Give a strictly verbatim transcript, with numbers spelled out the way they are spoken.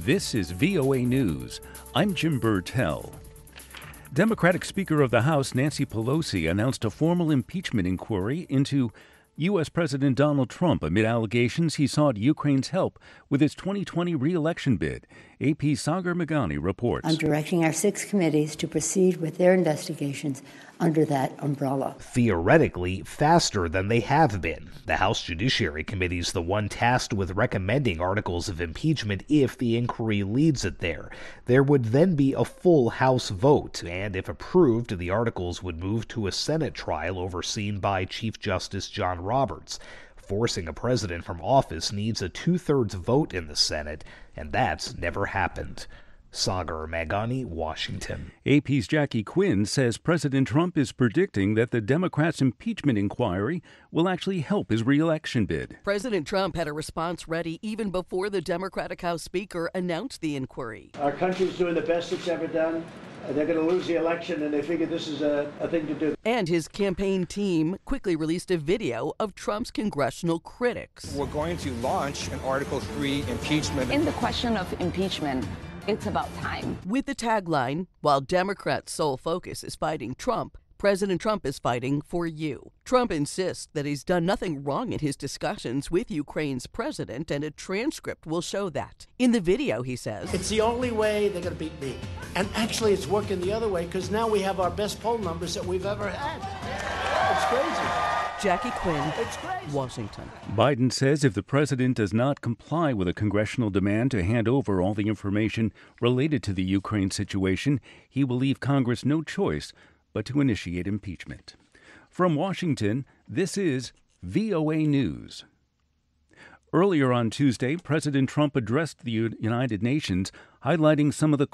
This is V O A News. I'm Jim Burtell. Democratic Speaker of the House Nancy Pelosi announced a formal impeachment inquiry into U S. President Donald Trump amid allegations he sought Ukraine's help with his twenty twenty re-election bid. A P's Sagar Meghani reports. I'm directing our six committees to proceed with their investigations under that umbrella. Theoretically, faster than they have been. The House Judiciary Committee is the one tasked with recommending articles of impeachment if the inquiry leads it there. There would then be a full House vote, and if approved, the articles would move to a Senate trial overseen by Chief Justice John Roberts. Forcing a president from office needs a two-thirds vote in the Senate, and that's never happened. Sagar Meghani, Washington. A P's Jackie Quinn says President Trump is predicting that the Democrats' impeachment inquiry will actually help his re-election bid. President Trump had a response ready even before the Democratic House Speaker announced the inquiry. Our country's doing the best it's ever done. They're going to lose the election, and they figure this is a, a thing to do. And his campaign team quickly released a video of Trump's congressional critics. We're going to launch an Article three impeachment. In the question of impeachment, it's about time. With the tagline, while Democrats' sole focus is fighting Trump, President Trump is fighting for you. Trump insists that he's done nothing wrong in his discussions with Ukraine's president, and a transcript will show that. In the video, he says, it's the only way they're going to beat me. And actually, it's working the other way, because now we have our best poll numbers that we've ever had. It's crazy. Jackie Quinn, Washington. Biden says if the president does not comply with a congressional demand to hand over all the information related to the Ukraine situation, he will leave Congress no choice but to initiate impeachment. From Washington, this is V O A News. Earlier on Tuesday, President Trump addressed the United Nations, highlighting some of the